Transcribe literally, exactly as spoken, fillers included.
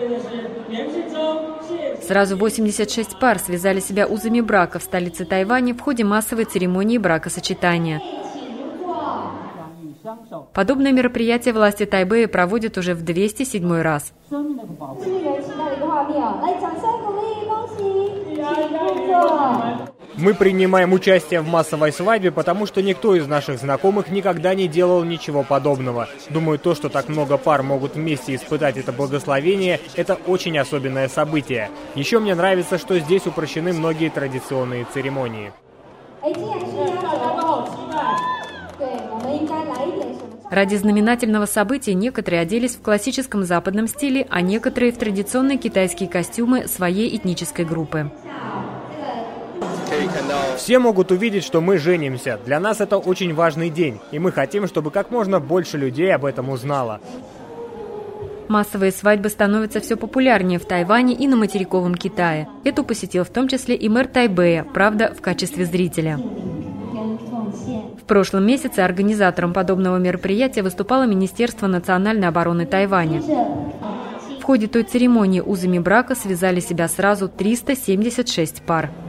Сразу восемьдесят шесть пар связали себя узами брака в столице Тайваня в ходе массовой церемонии бракосочетания. Подобное мероприятие власти Тайбэя проводят уже в двести седьмой раз. Мы принимаем участие в массовой свадьбе, потому что никто из наших знакомых никогда не делал ничего подобного. Думаю, то, что так много пар могут вместе испытать это благословение, это очень особенное событие. Еще мне нравится, что здесь упрощены многие традиционные церемонии. Ради знаменательного события некоторые оделись в классическом западном стиле, а некоторые в традиционные китайские костюмы своей этнической группы. Все могут увидеть, что мы женимся. Для нас это очень важный день, и мы хотим, чтобы как можно больше людей об этом узнало. Массовые свадьбы становятся все популярнее в Тайване и на материковом Китае. Эту посетил в том числе и мэр Тайбэя, правда, в качестве зрителя. В прошлом месяце организатором подобного мероприятия выступало Министерство национальной обороны Тайваня. В ходе той церемонии узами брака связали себя сразу триста семьдесят шесть пар.